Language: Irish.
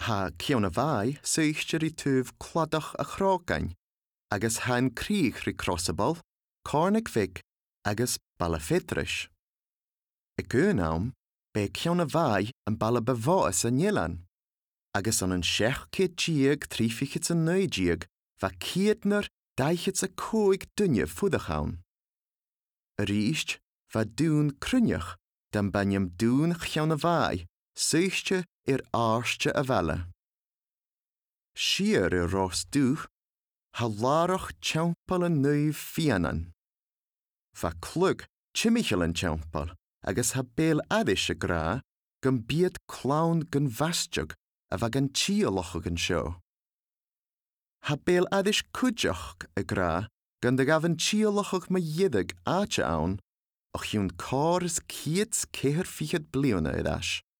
Ha cion y fai sy'chtyr I tyf cladach a chrogain, agus ha'n crych ry crosabol, cornig fig, agus balafedrish. Y gynnawn, be cion y fai yn bala befoes yn yelan, agus on yn siech cyd diag trifichit yn neudiag, fa ciedner daichit y coig dynia ffwddachawn. Yr eist, fa dŵn crynach, dan banyam dŵn cion y fai, sy'chtje arshtje a velle. Sier ros dŵch, ha larach tjampal yn neuv fianan. Va klug chimichel yn tjampal, agus ha bel adish y gra, gan bied clown gan vastjug, a va gan tialochog yn sio. Ha bel adish kudjach y gra, gan de gafan tialochog ma yiddig aatje awn, och hiwn cors kiets ceher fichad bliona idash.